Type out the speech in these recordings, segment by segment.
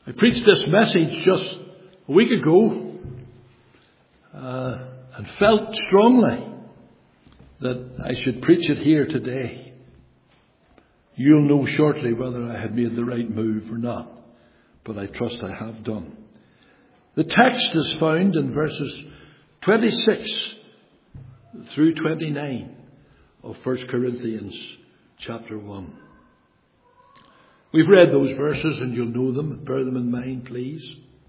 I preached this message just a week ago and felt strongly that I should preach it here today. You'll know shortly whether I had made the right move or not, but I trust I have done. The text is found in verses 26 through 29 of 1 Corinthians chapter 1. We've read those verses and you'll know them. Bear them in mind, please.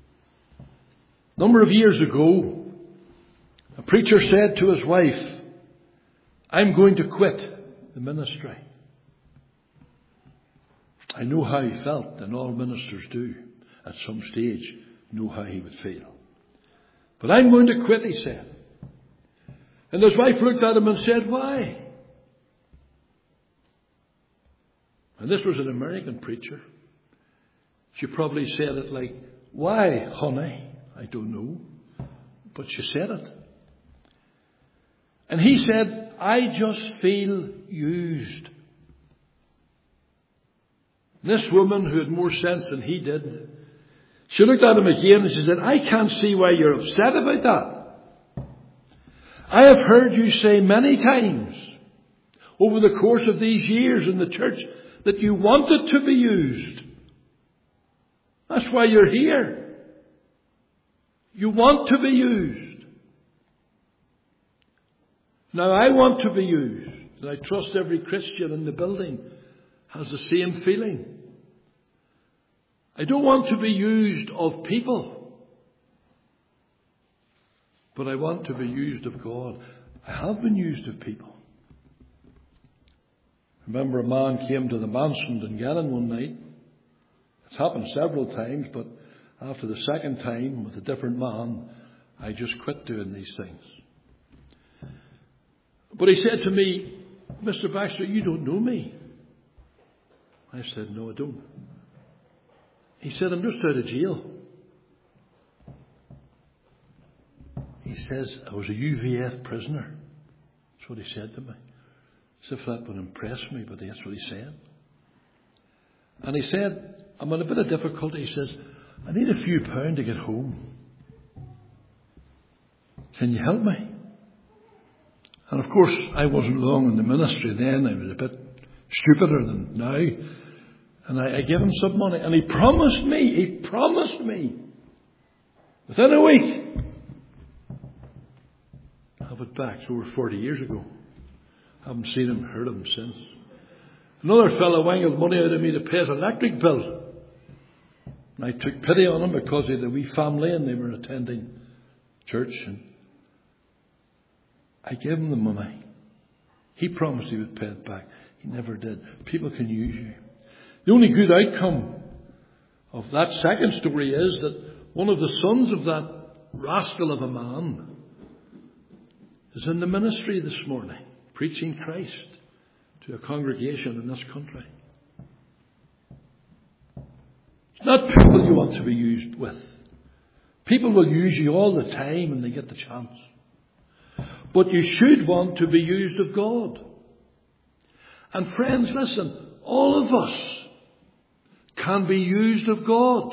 A number of years ago, a preacher said to his wife, "I'm going to quit the ministry." I know how he felt, and all ministers do at some stage know how he would feel. "But I'm going to quit," he said. And his wife looked at him and said, "Why?" And this was an American preacher. She probably said it like, "Why, honey?" I don't know. But she said it. And he said, "I just feel used." This woman, who had more sense than he did, she looked at him again and she said, "I can't see why you're upset about that. I have heard you say many times over the course of these years in the church that you wanted to be used. That's why you're here. You want to be used. Now I want to be used. And I trust every Christian in the building has the same feeling. I don't want to be used of people, but I want to be used of God. I have been used of people. Remember, a man came to the mansion in Gannon one night. It's happened several times, but after the second time with a different man, I just quit doing these things. But he said to me, "Mr. Baxter, you don't know me." I said, "No, I don't." He said, "I'm just out of jail." He says, "I was a UVF prisoner." That's what he said to me. As if that would impress me, but that's what he said. And he said, "I'm in a bit of difficulty." He says, "I need a few pounds to get home. Can you help me?" And of course, I wasn't long in the ministry then. I was a bit stupider than now. And I gave him some money. And he promised me, within a week, I'll have it back. It's over 40 years ago. Haven't seen him, heard of him since. Another fellow wangled money out of me to pay his electric bill. And I took pity on him because he had a wee family and they were attending church. And I gave him the money. He promised he would pay it back. He never did. People can use you. The only good outcome of that second story is that one of the sons of that rascal of a man is in the ministry this morning, preaching Christ to a congregation in this country. It's not people you want to be used with. People will use you all the time when they get the chance. But you should want to be used of God. And friends, listen, all of us can be used of God.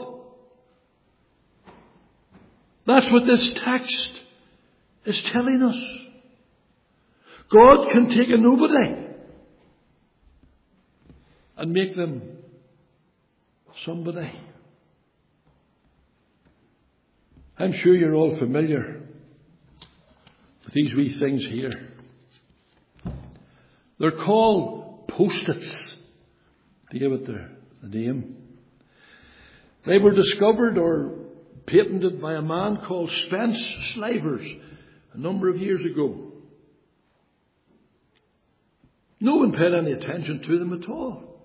That's what this text is telling us. God can take a nobody and make them somebody. I'm sure you're all familiar with these wee things here. They're called Post-its. They give it the name. They were discovered or patented by a man called Spence Slivers a number of years ago. No one paid any attention to them at all,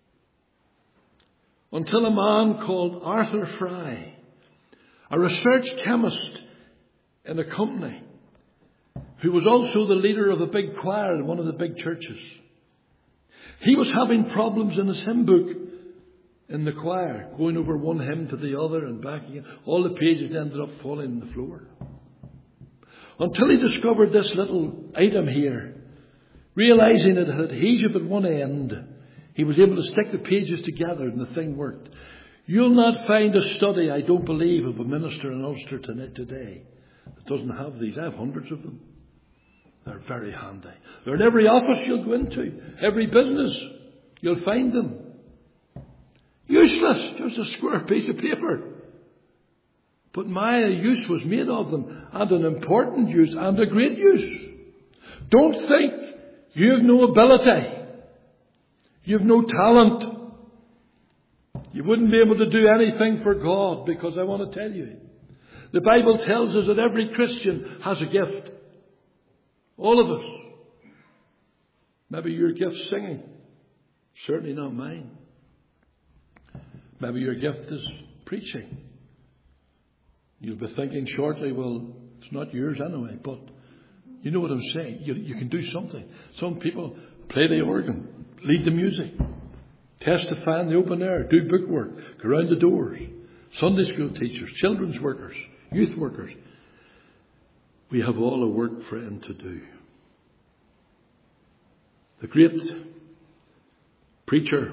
until a man called Arthur Fry, a research chemist in a company, who was also the leader of a big choir in one of the big churches. He was having problems in his hymn book in the choir, going over one hymn to the other and back again. All the pages ended up falling on the floor. Until he discovered this little item here. Realizing it had adhesive at one end, he was able to stick the pages together and the thing worked. You'll not find a study, I don't believe, of a minister in Ulster today that doesn't have these. I have hundreds of them. They're very handy. They're in every office you'll go into, every business. You'll find them. Useless, just a square piece of paper. But my use was made of them, and an important use, and a great use. Don't think you have no ability. You have no talent. You wouldn't be able to do anything for God, because I want to tell you, the Bible tells us that every Christian has a gift. All of us. Maybe your gift's singing. Certainly not mine. Maybe your gift is preaching. You'll be thinking shortly, well, it's not yours anyway, but you know what I'm saying. You can do something. Some people play the organ, lead the music, testify in the open air, do bookwork, go around the doors, Sunday school teachers, children's workers, youth workers. We have all a work for him to do. The great preacher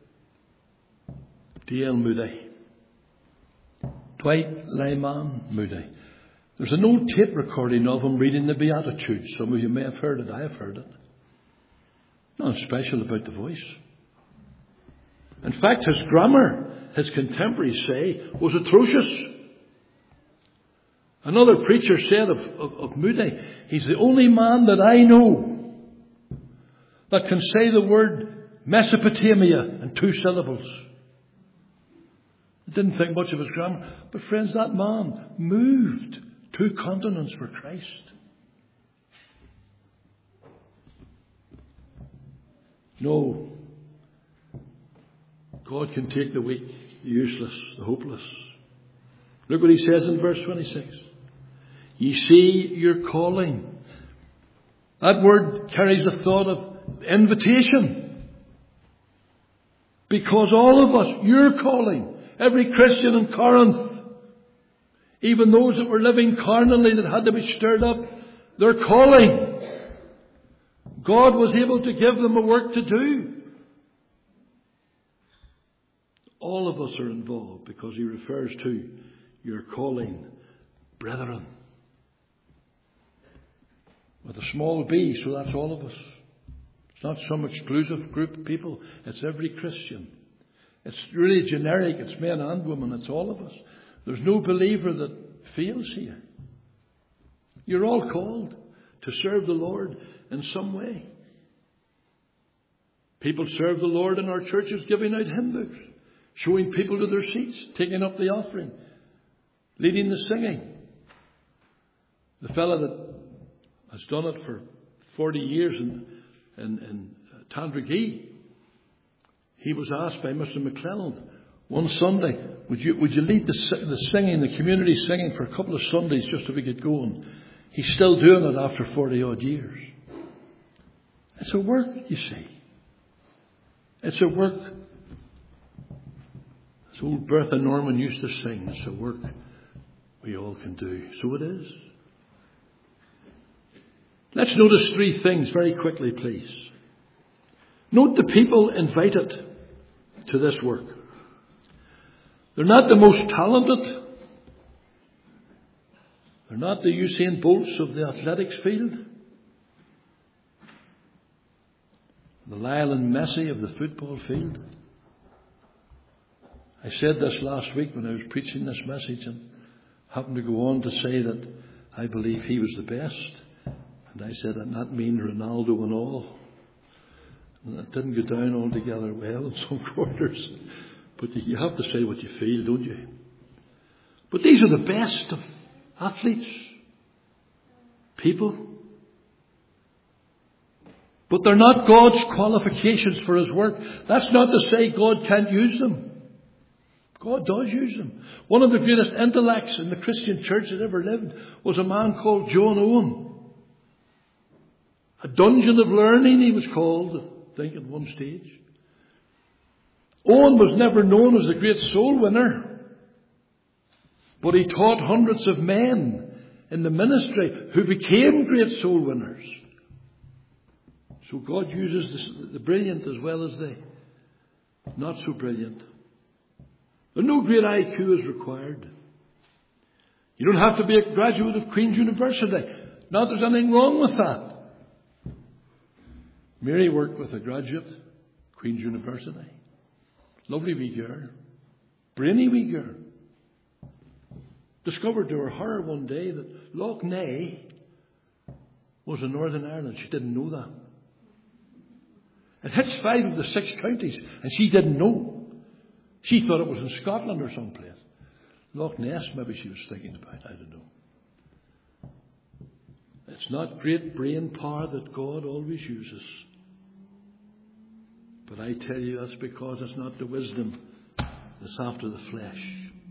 D.L. Moody, Dwight Lyman Moody. There's an old tape recording of him reading the Beatitudes. Some of you may have heard it. I have heard it. Nothing special about the voice. In fact, his grammar, his contemporaries say, was atrocious. Another preacher said of Moody, he's the only man that I know that can say the word Mesopotamia in 2 syllables. I didn't think much of his grammar. But friends, that man moved 2 continents for Christ. No. God can take the weak, the useless, the hopeless. Look what he says in verse 26. Ye see your calling. That word carries the thought of invitation. Because all of us, your calling, every Christian in Corinth, even those that were living carnally that had to be stirred up, their calling, God was able to give them a work to do. All of us are involved because he refers to your calling, brethren. With a small b, so that's all of us. It's not some exclusive group of people. It's every Christian. It's really generic. It's men and women. It's all of us. There's no believer that fails here. You're all called to serve the Lord in some way. People serve the Lord in our churches giving out hymn books, showing people to their seats, taking up the offering, leading the singing. The fellow that has done it for 40 years in Tandragee, he was asked by Mr. McClelland one Sunday, would you lead the singing, the community singing for a couple of Sundays just so we get going? He's still doing it after 40 odd years. It's a work, you see. It's a work. As old Bertha Norman used to sing, it's a work we all can do. So it is. Let's notice 3 things very quickly, please. Note the people invited to this work. They're not the most talented. They're not the Usain Bolts of the athletics field. The Lionel Messi of the football field. I said this last week when I was preaching this message and happened to go on to say that I believe he was the best. And I said, and that means Ronaldo and all. And it didn't go down altogether well in some quarters. But you have to say what you feel, don't you? But these are the best of athletes, people. But they're not God's qualifications for his work. That's not to say God can't use them. God does use them. One of the greatest intellects in the Christian church that ever lived was a man called John Owen. A dungeon of learning, he was called, I think, at one stage. Owen was never known as a great soul winner, but he taught hundreds of men in the ministry who became great soul winners. So God uses the brilliant as well as the not so brilliant. And no great IQ is required. You don't have to be a graduate of Queen's University. Not that there's anything wrong with that. Mary worked with a graduate, Queen's University. Lovely wee girl. Brainy wee girl. Discovered to her horror one day that Loch Ness was in Northern Ireland. She didn't know that. It hits 5 of the 6 counties, and she didn't know. She thought it was in Scotland or someplace. Loch Ness, maybe she was thinking about. I don't know. It's not great brain power that God always uses. But I tell you, that's because it's not the wisdom that's after the flesh.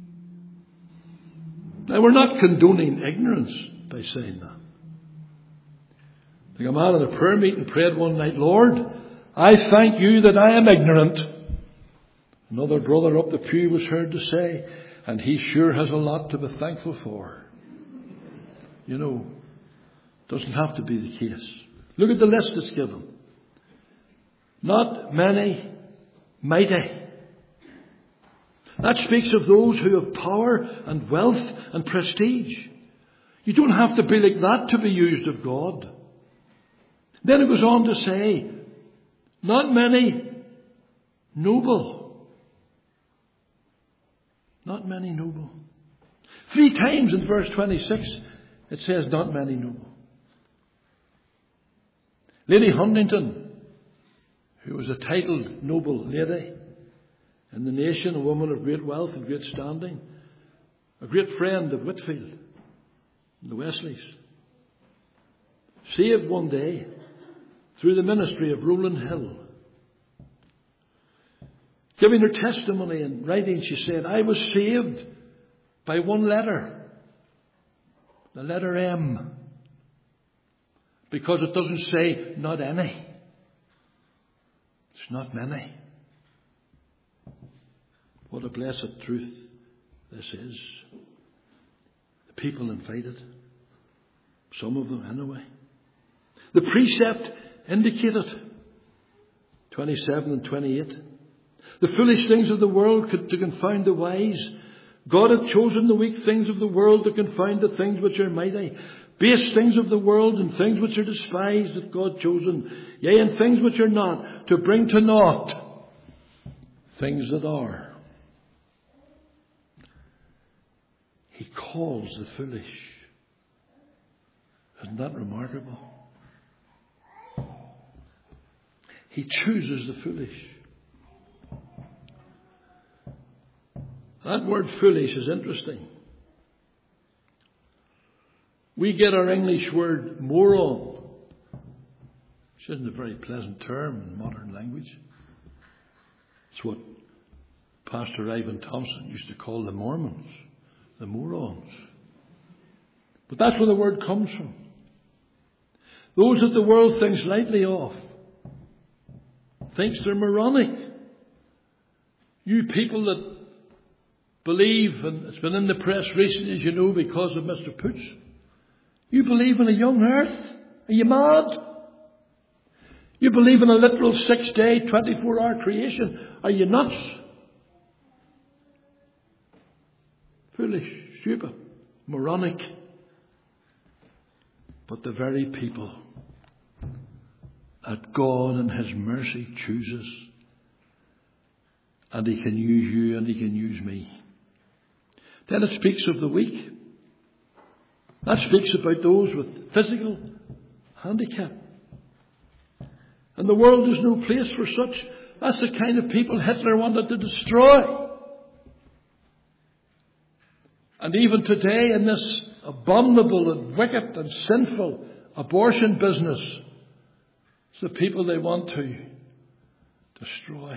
Now, we're not condoning ignorance by saying that. Like a man at a prayer meeting prayed one night, Lord, I thank you that I am ignorant. Another brother up the pew was heard to say, and he sure has a lot to be thankful for. You know, doesn't have to be the case. Look at the list that's given. Not many, mighty. That speaks of those who have power and wealth and prestige. You don't have to be like that to be used of God. Then it goes on to say, not many noble. Not many noble. 3 times in verse 26 it says not many noble. Lady Huntington, who was a titled noble lady in the nation, a woman of great wealth and great standing, a great friend of Whitfield and the Wesleys, saved one day through the ministry of Rowland Hill. Giving her testimony and writing, she said, I was saved by one letter, the letter M, because it doesn't say not any. It's not many. What a blessed truth this is. The people invited, some of them anyway. The precept indicated, 27 and 28. The foolish things of the world to confound the wise. God hath chosen the weak things of the world to confound the things which are mighty. Base things of the world and things which are despised hath God chosen. Yea, and things which are not, to bring to naught things that are. He calls the foolish. Isn't that remarkable? He chooses the foolish. That word foolish is interesting. We get our English word moron, which isn't a very pleasant term in modern language. It's what Pastor Ivan Thompson used to call the Mormons, the morons. But that's where the word comes from. Those that the world thinks lightly of, thinks they're moronic. You people that believe, and it's been in the press recently, as you know, because of Mr. Poots, you believe in a young earth? Are you mad? You believe in a literal 6-day, 24-hour creation? Are you nuts? Foolish, stupid, moronic. But the very people that God in His mercy chooses, and He can use you and He can use me. Then it speaks of the weak. That speaks about those with physical handicap. And the world is no place for such. That's the kind of people Hitler wanted to destroy. And even today in this abominable and wicked and sinful abortion business, it's the people they want to destroy.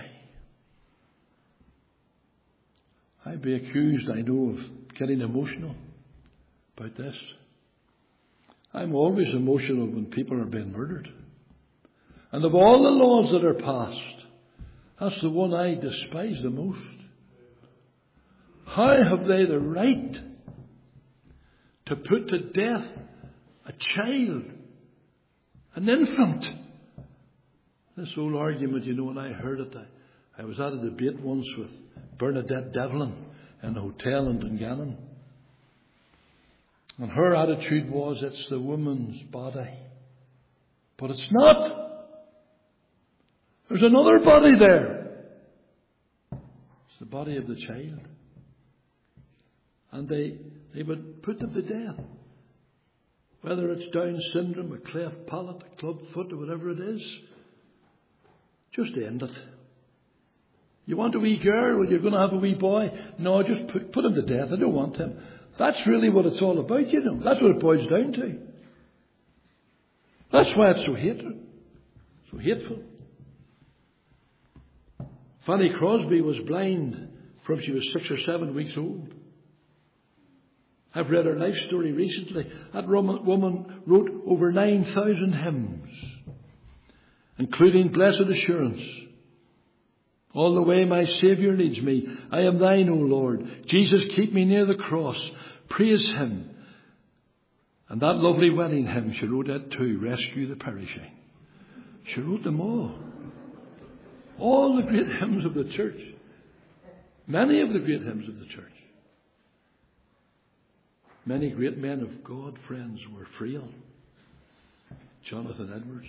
I'd be accused, I know, of getting emotional about this. I'm always emotional when people are being murdered. And of all the laws that are passed, that's the one I despise the most. How have they the right to put to death a child, an infant? This old argument, you know, when I heard it, I was at a debate once with Bernadette Devlin in a hotel in Dungannon. And her attitude was, it's the woman's body. But it's not. There's another body there. It's the body of the child. And they would put them to death. Whether it's Down syndrome, a cleft palate, a club foot, or whatever it is. Just end it. You want a wee girl, or you're going to have a wee boy? No, just put him to death. I don't want him. That's really what it's all about, you know. That's what it boils down to. That's why it's so hateful. Fanny Crosby was blind from she was 6 or 7 weeks old. I've read her life story recently. That woman wrote over 9,000 hymns, including Blessed Assurance. All the way my Saviour leads me, I am thine, O Lord. Jesus, keep me near the cross. Praise him. And that lovely wedding hymn, she wrote that too, Rescue the Perishing. She wrote them all. All the great hymns of the church. Many of the great hymns of the church. Many great men of God, friends, were frail. Jonathan Edwards,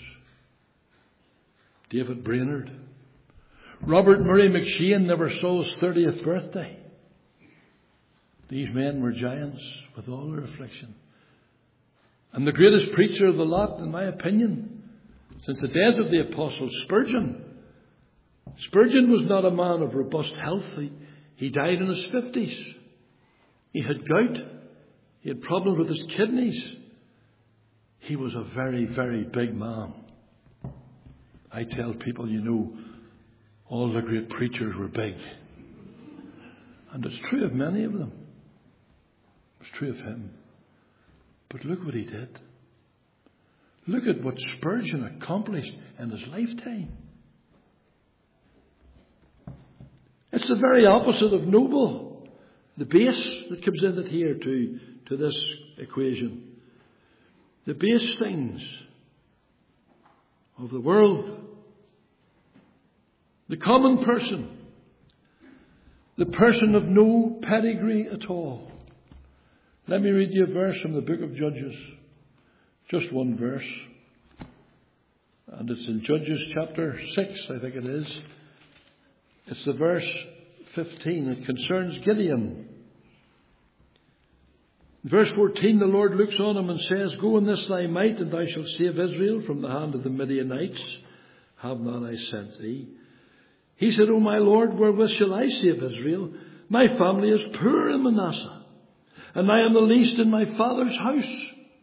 David Brainerd, Robert Murray McShane never saw his 30th birthday. These men were giants with all their affliction. And the greatest preacher of the lot, in my opinion, since the days of the apostles, Spurgeon. Spurgeon was not a man of robust health. He died in his 50s. He had gout. He had problems with his kidneys. He was a very, very big man. I tell people, you know, all the great preachers were big. And it's true of many of them. It's true of him. But look what he did. Look at what Spurgeon accomplished in his lifetime. It's the very opposite of noble. The base that comes in it here to this equation. The base things of the world. The common person. The person of no pedigree at all. Let me read you a verse from the book of Judges. Just one verse. And it's in Judges chapter 6, I think it is. It's the verse 15. It concerns Gideon. In verse 14, the Lord looks on him and says, Go in this thy might, and thou shalt save Israel from the hand of the Midianites. Have not I sent thee? He said, O my Lord, wherewith shall I save Israel? My family is poor in Manasseh, and I am the least in my father's house.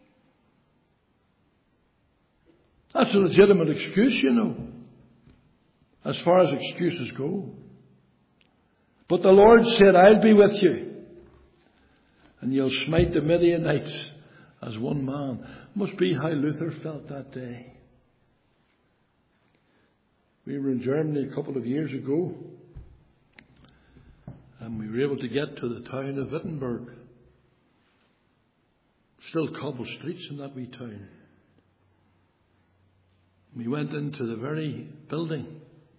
That's a legitimate excuse, you know, as far as excuses go. But the Lord said, I'll be with you, and you'll smite the Midianites as one man. Must be how Luther felt that day. We were in Germany a couple of years ago, and we were able to get to the town of Wittenberg. Still cobbled streets in that wee town. We went into the very building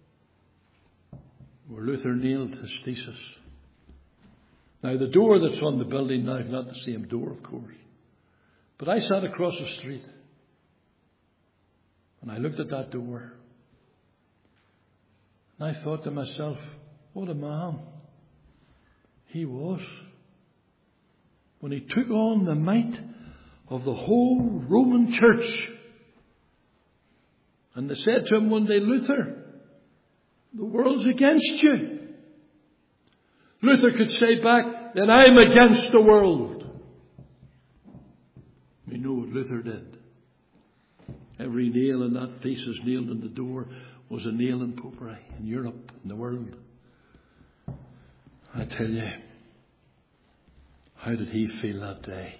where Luther nailed his thesis. Now, the door that's on the building now is not the same door, of course. But I sat across the street, and I looked at that door, and I thought to myself, what a man he was. When he took on the might of the whole Roman Church. And they said to him one day, Luther, the world's against you. Luther could say back, then I'm against the world. We know what Luther did. Every nail in that thesis nailed in the door was a nail in popery in Europe, in the world. I tell you, how did he feel that day?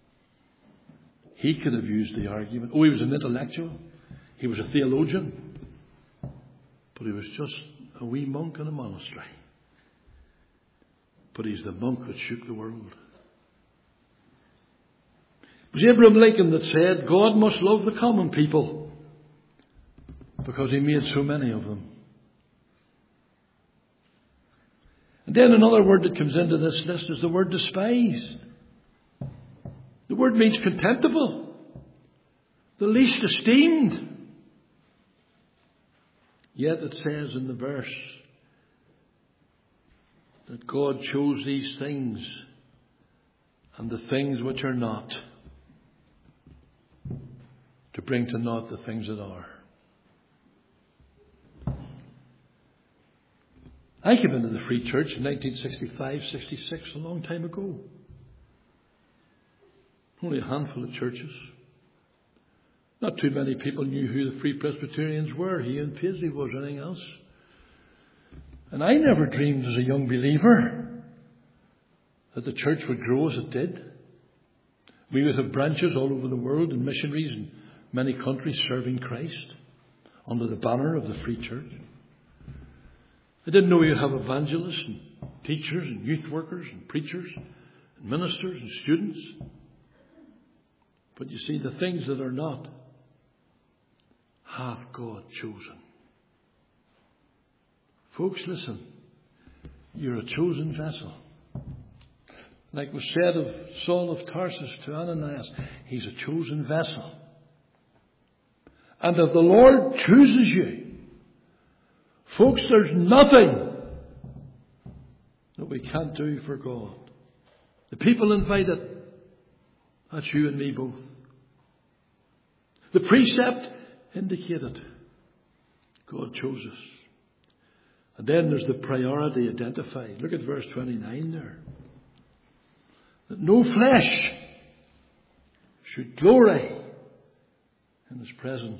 He could have used the argument. Oh, he was an intellectual. He was a theologian. But he was just a wee monk in a monastery. But he's the monk that shook the world. It was Abraham Lincoln that said, God must love the common people because he made so many of them. And And then another word that comes into this list is the word despised. The word means contemptible, the least esteemed. Yet it says in the verse that God chose these things and the things which are not to bring to naught the things that are. I came into the Free Church in 1965, 66, a long time ago. Only a handful of churches. Not too many people knew who the Free Presbyterians were. He and Paisley was, anything else. And I never dreamed as a young believer that the church would grow as it did. We would have branches all over the world and missionaries in many countries serving Christ under the banner of the Free Church. I didn't know you'd have evangelists and teachers and youth workers and preachers and ministers and students. But you see, the things that are not have God chosen. Folks, listen. You're a chosen vessel. Like was said of Saul of Tarsus to Ananias, he's a chosen vessel. And if the Lord chooses you, folks, there's nothing that we can't do for God. The people invited, that's you and me both. The precept indicated, God chose us. And then there's the priority identified. Look at verse 29 there. That no flesh should glory in His presence.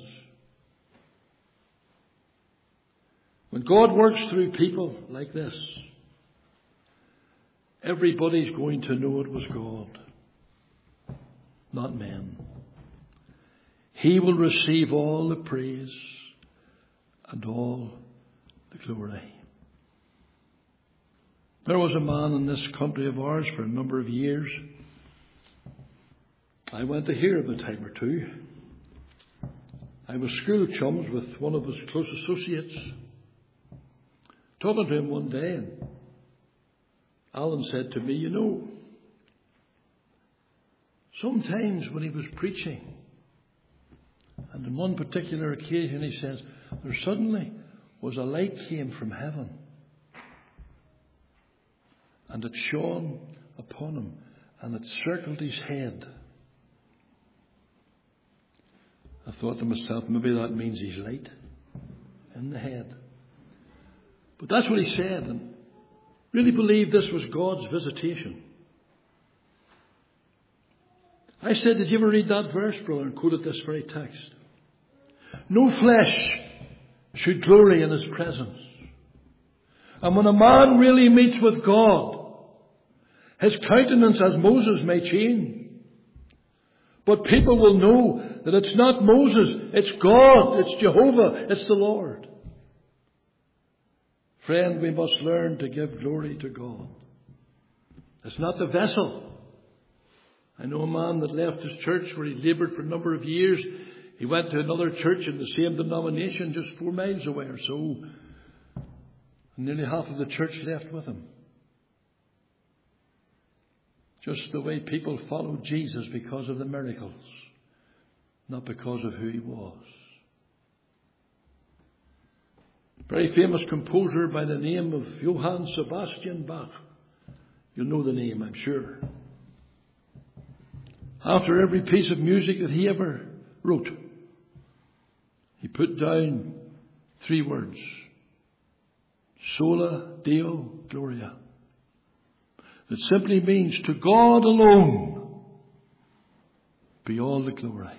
When God works through people like this, everybody's going to know it was God, not men. He will receive all the praise and all the glory. There was a man in this country of ours for a number of years. I went to hear him a time or two. I was school chums with one of his close associates. Talking to him one day, and Alan said to me, you know, sometimes when he was preaching, and on one particular occasion he says, there suddenly was a light came from heaven, and it shone upon him, and it circled his head. I thought to myself, maybe that means he's light in the head. But that's what he said, and really believed this was God's visitation. I said, did you ever read that verse, brother, and quoted this very text? No flesh should glory in His presence. And when a man really meets with God, his countenance, as Moses, may change. But people will know that it's not Moses, it's God, it's Jehovah, it's the Lord. Friend, we must learn to give glory to God. It's not the vessel. I know a man that left his church where he laboured for a number of years. He went to another church in the same denomination just 4 miles away or so. And nearly half of the church left with him. Just the way people followed Jesus because of the miracles, not because of who He was. Very famous composer by the name of Johann Sebastian Bach. You'll know the name, I'm sure. After every piece of music that he ever wrote, he put down 3 words. Sola Deo Gloria. That simply means to God alone be all the glory.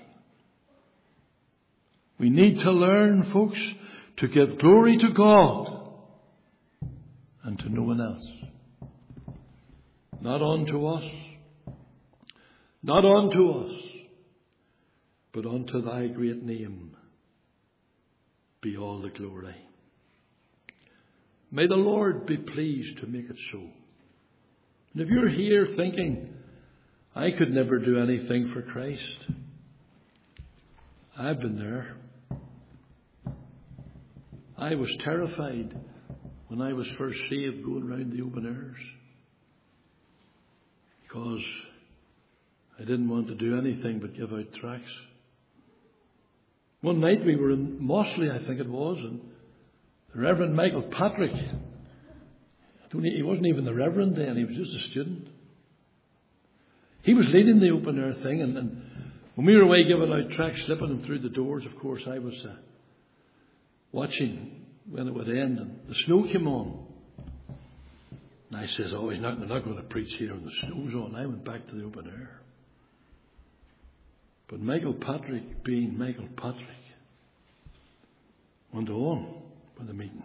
We need to learn, folks, to give glory to God and to no one else. Not unto us, not unto us, but unto Thy great name be all the glory. May the Lord be pleased to make it so. And if you're here thinking, I could never do anything for Christ, I've been there. I was terrified when I was first saved, going round the open airs. Because I didn't want to do anything but give out tracts. One night we were in Mossley, I think it was, and the Reverend Michael Patrick, he wasn't even the Reverend then, he was just a student. He was leading the open air thing, and when we were away giving out tracts, slipping them through the doors, of course, I was watching when it would end, and the snow came on. And I says, they're not going to preach here when the snow's on. I went back to the open air. But Michael Patrick, being Michael Patrick, went on with the meeting.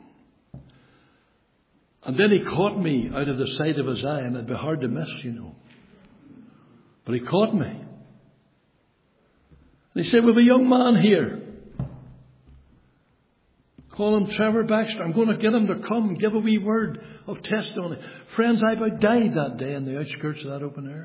And then he caught me out of the sight of his eye, and it'd be hard to miss, But he caught me. And he said, "We have a young man here. Call him Trevor Baxter. I'm going to get him to come and give a wee word of testimony." Friends, I about died that day in the outskirts of that open air.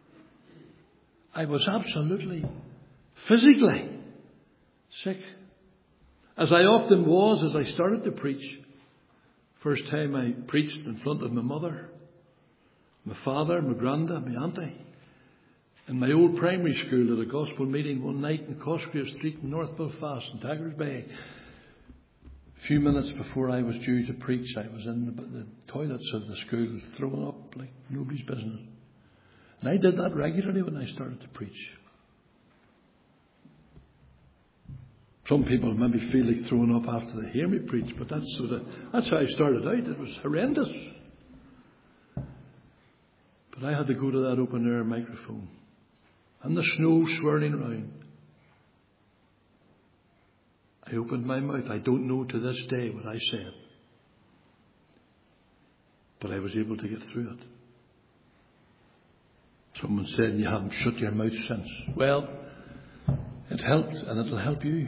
I was absolutely, physically sick. As I often was as I started to preach. First time I preached in front of my mother, my father, my granda, my auntie. In my old primary school at a gospel meeting one night in Cosgrave Street in North Belfast in Taggart Bay. A few minutes before I was due to preach, I was in the toilets of the school throwing up like nobody's business. And I did that regularly when I started to preach. Some people maybe feel like throwing up after they hear me preach, but that's how I started out. It was horrendous. But I had to go to that open air microphone. And the snow swirling round. I opened my mouth. I don't know to this day what I said. But I was able to get through it. Someone said, "You haven't shut your mouth since." Well, it helped, and it'll help you.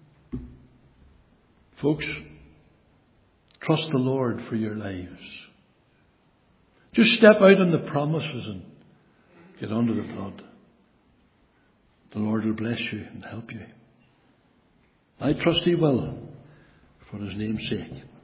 Folks, trust the Lord for your lives. Just step out on the promises and get under the blood. The Lord will bless you and help you. I trust He will, for His name's sake.